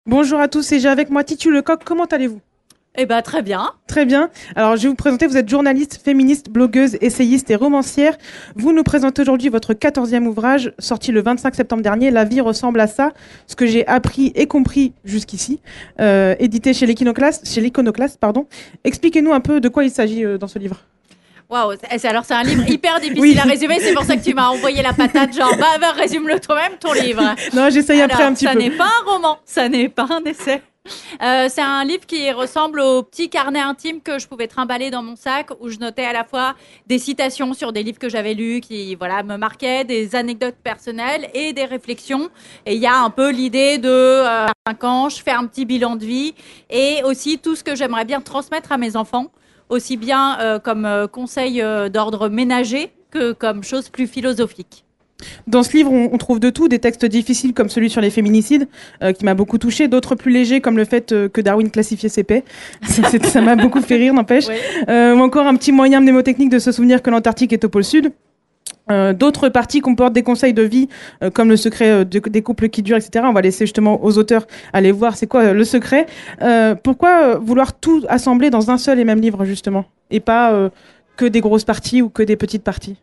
Bonjour à tous, et j'ai avec moi Titu Lecoq. Comment allez-vous? Eh ben, très bien. Très bien. Alors, je vais vous présenter. Vous êtes journaliste, féministe, blogueuse, essayiste et romancière. Vous nous présentez aujourd'hui votre 14e ouvrage, sorti le 25 septembre dernier, La vie ressemble à ça, ce que j'ai appris et compris jusqu'ici, édité chez l'Iconoclaste, pardon. Expliquez-nous un peu de quoi il s'agit dans ce livre. Waouh, alors c'est un livre hyper difficile Oui. à résumer, c'est pour ça que tu m'as envoyé la patate, genre, résume-le toi-même, ton livre. Non, j'essaye après un petit peu. Ça n'est pas un roman, ça n'est pas un essai. C'est un livre qui ressemble au petit carnet intime que je pouvais trimballer dans mon sac, où je notais à la fois des citations sur des livres que j'avais lus qui me marquaient, des anecdotes personnelles et des réflexions. Et il y a un peu l'idée de 5 ans, je fais un petit bilan de vie et aussi tout ce que j'aimerais bien transmettre à mes enfants, aussi bien comme conseil d'ordre ménager que comme chose plus philosophique. Dans ce livre, on trouve de tout, des textes difficiles comme celui sur les féminicides, qui m'a beaucoup touchée, d'autres plus légers comme le fait que Darwin classifiait ses paix. Ça m'a beaucoup fait rire, n'empêche. Oui. Ou encore un petit moyen mnémotechnique de se souvenir que l'Antarctique est au pôle sud. D'autres parties comportent des conseils de vie, comme le secret des couples qui durent, etc. On va laisser justement aux auteurs aller voir c'est quoi le secret. Pourquoi vouloir tout assembler dans un seul et même livre, justement, et pas que des grosses parties ou que des petites parties?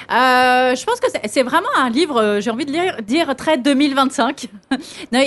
Je pense que c'est vraiment un livre, j'ai envie de dire très 2025. Non,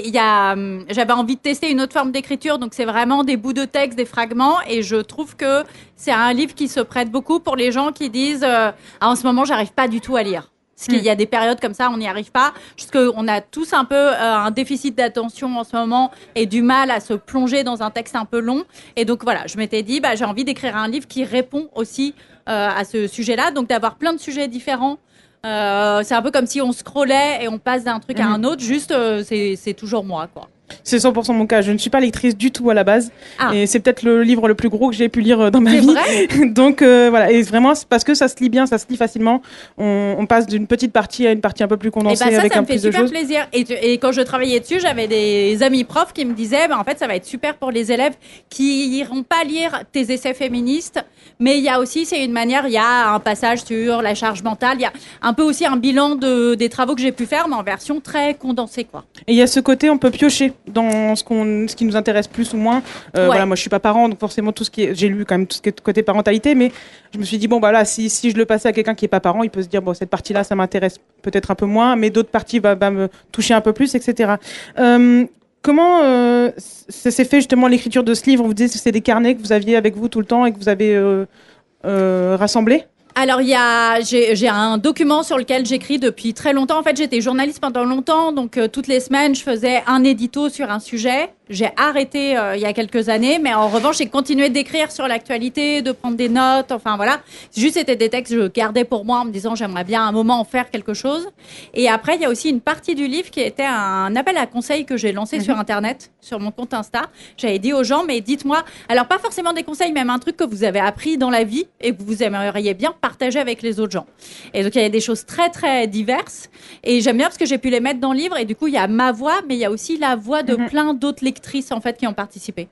j'avais envie de tester une autre forme d'écriture, donc c'est vraiment des bouts de texte, des fragments, et je trouve que c'est un livre qui se prête beaucoup pour les gens qui disent en ce moment, j'arrive pas du tout à lire. Parce qu'il y a des périodes comme ça, on n'y arrive pas. Parce qu'on a tous un peu un déficit d'attention en ce moment et du mal à se plonger dans un texte un peu long. Et donc voilà, je m'étais dit, j'ai envie d'écrire un livre qui répond aussi à ce sujet-là. Donc d'avoir plein de sujets différents. C'est un peu comme si on scrollait et on passe d'un truc à un autre. Juste, c'est toujours moi, quoi. C'est 100% mon cas. Je ne suis pas lectrice du tout à la base. Et c'est peut-être le livre le plus gros que j'ai pu lire dans ma vie. C'est vrai. Donc voilà. Et vraiment, c'est parce que ça se lit bien, ça se lit facilement. On passe d'une petite partie à une partie un peu plus condensée avec un plus de choses. Ça me fait super plaisir. Et quand je travaillais dessus, j'avais des amis profs qui me disaient, en fait, ça va être super pour les élèves qui iront pas lire tes essais féministes. Mais il y a aussi, c'est une manière, il y a un passage sur la charge mentale. Il y a un peu aussi un bilan des travaux que j'ai pu faire, mais en version très condensée, quoi. Et il y a ce côté, on peut piocher dans ce qui nous intéresse plus ou moins. Voilà, moi je suis pas parent, donc forcément j'ai lu quand même tout ce qui est côté parentalité, mais je me suis dit là, si je le passais à quelqu'un qui est pas parent, il peut se dire cette partie-là, ça m'intéresse peut-être un peu moins, mais d'autres parties va me toucher un peu plus, etc. Comment ça s'est fait justement l'écriture de ce livre? Vous disiez que c'est des carnets que vous aviez avec vous tout le temps et que vous avez rassemblés? Alors, j'ai un document sur lequel j'écris depuis très longtemps. En fait, j'étais journaliste pendant longtemps, donc toutes les semaines, je faisais un édito sur un sujet. J'ai arrêté il y a quelques années, mais en revanche, j'ai continué d'écrire sur l'actualité, de prendre des notes, enfin voilà. Juste, c'était des textes que je gardais pour moi en me disant j'aimerais bien à un moment en faire quelque chose. Et après, il y a aussi une partie du livre qui était un appel à conseils que j'ai lancé sur Internet, sur mon compte Insta. J'avais dit aux gens, mais dites-moi, alors pas forcément des conseils, même un truc que vous avez appris dans la vie et que vous aimeriez bien partager avec les autres gens. Et donc, il y a des choses très, très diverses. Et j'aime bien parce que j'ai pu les mettre dans le livre. Et du coup, il y a ma voix, mais il y a aussi la voix de plein d'autres lectrices en fait qui ont participé.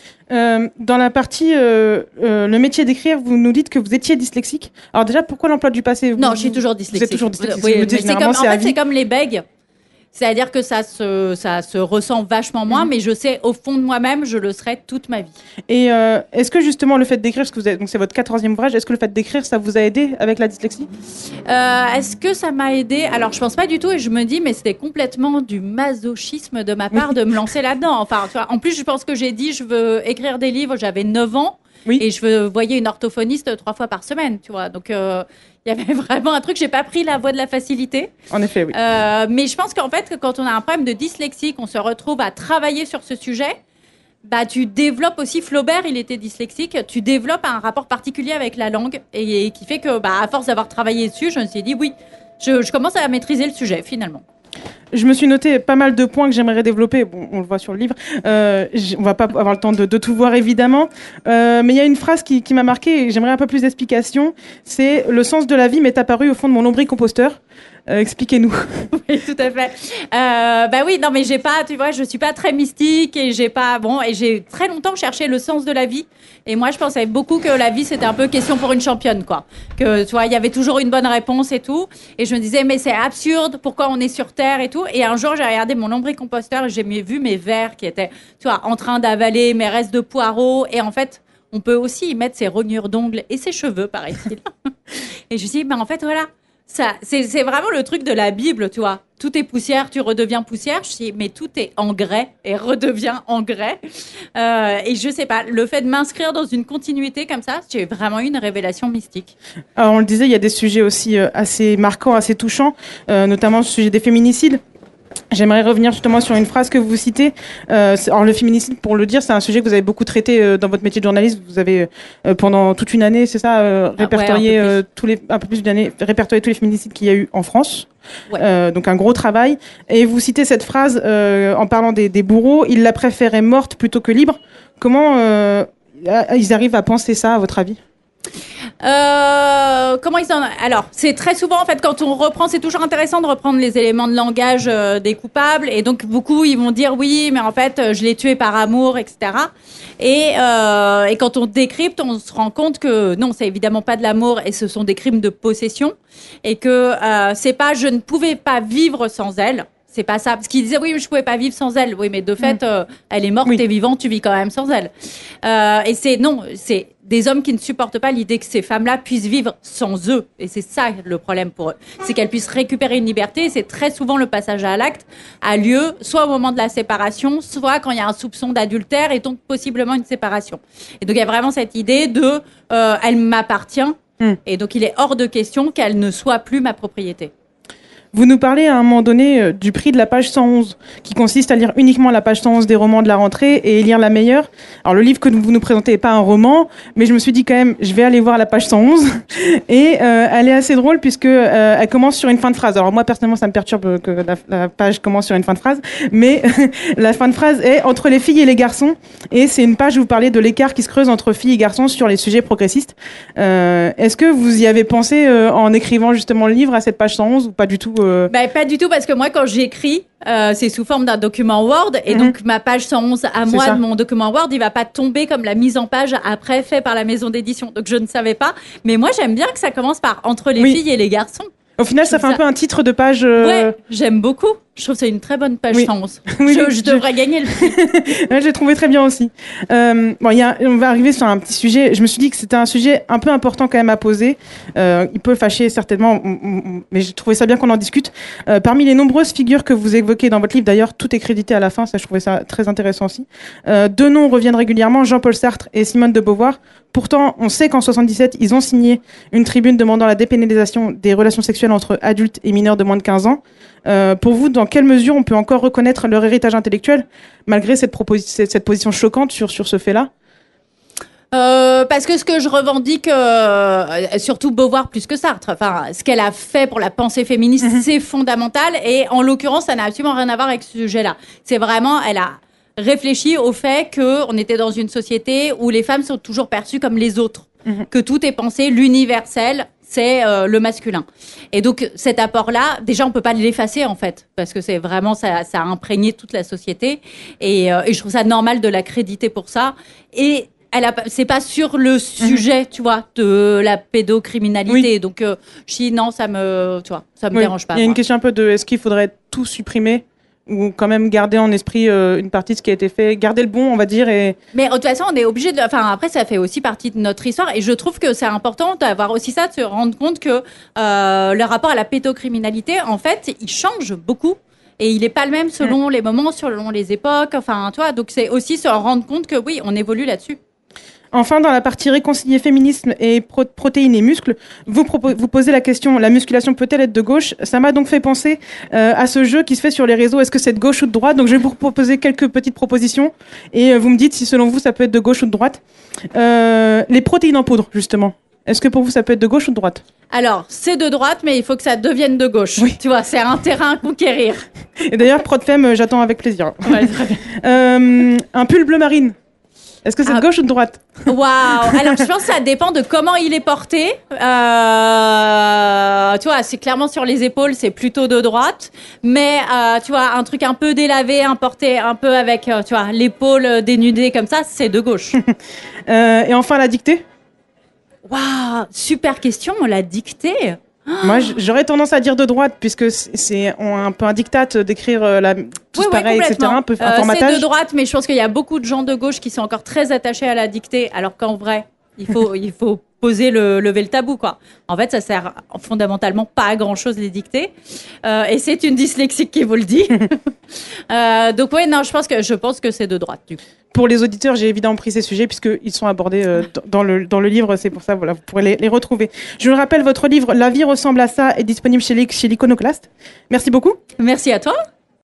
Dans la partie le métier d'écrire, vous nous dites que vous étiez dyslexique. Alors déjà, pourquoi l'emploi du passé? Non, je suis toujours dyslexique. Vous êtes toujours dyslexique. Oui, mais c'est comme les bègues. C'est-à-dire que ça se ressent vachement moins, mais je sais au fond de moi-même, je le serai toute ma vie. Et est-ce que justement le fait d'écrire, parce que donc c'est votre 14e ouvrage, est-ce que le fait d'écrire, ça vous a aidé avec la dyslexie? Est-ce que ça m'a aidé? Alors je pense pas du tout, et je me dis, mais c'était complètement du masochisme de ma part de me lancer là-dedans. Enfin, tu vois, en plus, je pense que j'ai dit, je veux écrire des livres, j'avais 9 ans. Oui. Et je voyais une orthophoniste 3 fois par semaine, tu vois. Donc, il y avait vraiment un truc, j'ai pas pris la voie de la facilité. En effet, oui. Mais je pense qu'en fait, quand on a un problème de dyslexie, qu'on se retrouve à travailler sur ce sujet, tu développes aussi, Flaubert, il était dyslexique, tu développes un rapport particulier avec la langue et qui fait que, à force d'avoir travaillé dessus, je me suis dit, oui, je commence à maîtriser le sujet, finalement. Je me suis noté pas mal de points que j'aimerais développer. Bon, on le voit sur le livre. On va pas avoir le temps de tout voir, évidemment. Mais il y a une phrase qui m'a marqué et j'aimerais un peu plus d'explications. C'est « Le sens de la vie m'est apparu au fond de mon lombricomposteur ». Expliquez-nous. Oui, tout à fait. Oui, non, mais je suis pas très mystique et j'ai très longtemps cherché le sens de la vie. Et moi, je pensais beaucoup que la vie, c'était un peu question pour une championne, quoi. Que, tu vois, il y avait toujours une bonne réponse et tout. Et je me disais, mais c'est absurde, pourquoi on est sur Terre et tout. Et un jour, j'ai regardé mon lombricomposteur et j'ai vu mes vers qui étaient, tu vois, en train d'avaler mes restes de poireaux. Et en fait, on peut aussi y mettre ses rognures d'ongles et ses cheveux, paraît-il. Et je me suis dit, mais en fait, voilà. Ça, c'est vraiment le truc de la Bible, tu vois. Tout est poussière, tu redeviens poussière. Je dis, mais tout est engrais et redevient engrais. Et je sais pas, le fait de m'inscrire dans une continuité comme ça, j'ai vraiment eu une révélation mystique. Alors, on le disait, il y a des sujets aussi assez marquants, assez touchants, notamment le sujet des féminicides. J'aimerais revenir justement sur une phrase que vous citez. Alors le féminicide, pour le dire, c'est un sujet que vous avez beaucoup traité dans votre métier de journaliste. Vous avez pendant toute une année, c'est ça, répertorié répertorié tous les féminicides qu'il y a eu en France. Ouais. Donc un gros travail. Et vous citez cette phrase en parlant des bourreaux. Ils la préféraient morte plutôt que libre. Comment ils arrivent à penser ça, à votre avis ? Alors, c'est très souvent, en fait, quand on reprend, c'est toujours intéressant de reprendre les éléments de langage des coupables. Et donc, beaucoup, ils vont dire oui, mais en fait, je l'ai tué par amour, etc. Et quand on décrypte, on se rend compte que non, c'est évidemment pas de l'amour et ce sont des crimes de possession. Et que c'est pas je ne pouvais pas vivre sans elle. C'est pas ça. Parce qu'ils disaient, oui, mais je pouvais pas vivre sans elle. Oui, mais de fait, elle est morte, t'es vivant, tu vis quand même sans elle. Et c'est des hommes qui ne supportent pas l'idée que ces femmes-là puissent vivre sans eux. Et c'est ça le problème pour eux. C'est qu'elles puissent récupérer une liberté. Et c'est très souvent le passage à l'acte a lieu soit au moment de la séparation, soit quand il y a un soupçon d'adultère et donc possiblement une séparation. Et donc il y a vraiment cette idée de elle m'appartient. Et donc il est hors de question qu'elle ne soit plus ma propriété. Vous nous parlez à un moment donné du prix de la page 111, qui consiste à lire uniquement la page 111 des romans de la rentrée et lire la meilleure. Alors le livre que vous nous présentez n'est pas un roman, mais je me suis dit quand même, je vais aller voir la page 111. Et elle est assez drôle puisque elle commence sur une fin de phrase. Alors moi personnellement, ça me perturbe que la page commence sur une fin de phrase, mais la fin de phrase est entre les filles et les garçons. Et c'est une page où vous parlez de l'écart qui se creuse entre filles et garçons sur les sujets progressistes. Est-ce que vous y avez pensé en écrivant justement le livre à cette page 111 ou pas du tout? Pas du tout, parce que moi, quand j'écris, c'est sous forme d'un document Word, et donc ma page 111 à moi de mon document Word, il va pas tomber comme la mise en page après fait par la maison d'édition. Donc je ne savais pas, mais moi j'aime bien que ça commence par entre les filles et les garçons. Au final, ça fait un peu un titre de page. Ouais, j'aime beaucoup. Je trouve que c'est une très bonne page 111. Je devrais gagner le prix. Ouais, j'ai trouvé très bien aussi. On va arriver sur un petit sujet. Je me suis dit que c'était un sujet un peu important quand même à poser. Il peut fâcher certainement, mais j'ai trouvé ça bien qu'on en discute. Parmi les nombreuses figures que vous évoquez dans votre livre, d'ailleurs, tout est crédité à la fin. Ça, je trouvais ça très intéressant aussi. Deux noms reviennent régulièrement, Jean-Paul Sartre et Simone de Beauvoir. Pourtant, on sait qu'en 77, ils ont signé une tribune demandant la dépénalisation des relations sexuelles entre adultes et mineurs de moins de 15 ans. Pour vous, dans quelle mesure on peut encore reconnaître leur héritage intellectuel, malgré cette position choquante sur ce fait-là ? Parce que ce que je revendique, surtout Beauvoir plus que Sartre, enfin, ce qu'elle a fait pour la pensée féministe, c'est fondamental. Et en l'occurrence, ça n'a absolument rien à voir avec ce sujet-là. C'est vraiment, elle a réfléchi au fait qu'on était dans une société où les femmes sont toujours perçues comme les autres, que tout est pensé l'universel. C'est le masculin. Et donc cet apport-là, déjà on peut pas l'effacer en fait, parce que c'est vraiment ça a imprégné toute la société. Et je trouve ça normal de la créditer pour ça. Et c'est pas sur le sujet, tu vois, de la pédocriminalité. Oui. Donc je dis non, ça me dérange pas. Il y a une question un peu de est-ce qu'il faudrait tout supprimer? Ou quand même garder en esprit une partie de ce qui a été fait, garder le bon, on va dire. Mais de toute façon, on est obligé de. Enfin, après, ça fait aussi partie de notre histoire, et je trouve que c'est important d'avoir aussi ça, de se rendre compte que le rapport à la pédocriminalité, en fait, il change beaucoup. Et il n'est pas le même selon les moments, selon les époques. Enfin, tu vois, donc c'est aussi se rendre compte que oui, on évolue là-dessus. Enfin, dans la partie réconcilier féminisme et protéines et muscles, vous posez la question, la musculation peut-elle être de gauche? Ça m'a donc fait penser à ce jeu qui se fait sur les réseaux. Est-ce que c'est de gauche ou de droite? Donc je vais vous proposer quelques petites propositions et vous me dites si selon vous ça peut être de gauche ou de droite. Les protéines en poudre, justement. Est-ce que pour vous ça peut être de gauche ou de droite? Alors, c'est de droite, mais il faut que ça devienne de gauche. Oui. Tu vois, c'est un terrain à conquérir. Et d'ailleurs, ProdFem, j'attends avec plaisir. Ouais, très bien. Un pull bleu marine. Est-ce que c'est de gauche ou de droite? Waouh! Alors, je pense que ça dépend de comment il est porté. Tu vois, c'est clairement sur les épaules, c'est plutôt de droite. Mais, tu vois, un truc un peu délavé, un porté un peu avec, tu vois, l'épaule dénudée comme ça, c'est de gauche. Et enfin, la dictée? Waouh! Super question, la dictée. Moi, j'aurais tendance à dire de droite, puisque c'est un peu un dictat d'écrire tous pareil, etc. Un peu un formatage. C'est de droite, mais je pense qu'il y a beaucoup de gens de gauche qui sont encore très attachés à la dictée, alors qu'en vrai, il faut lever le tabou, quoi. En fait, ça sert fondamentalement pas à grand chose, les dictées. Et c'est une dyslexique qui vous le dit. Donc, ouais, non, je pense que c'est de droite, du coup. Pour les auditeurs, j'ai évidemment pris ces sujets puisqu'ils sont abordés dans le livre. C'est pour ça, voilà, vous pourrez les retrouver. Je vous rappelle, votre livre « La vie ressemble à ça » est disponible chez l'Iconoclaste. Merci beaucoup. Merci à toi.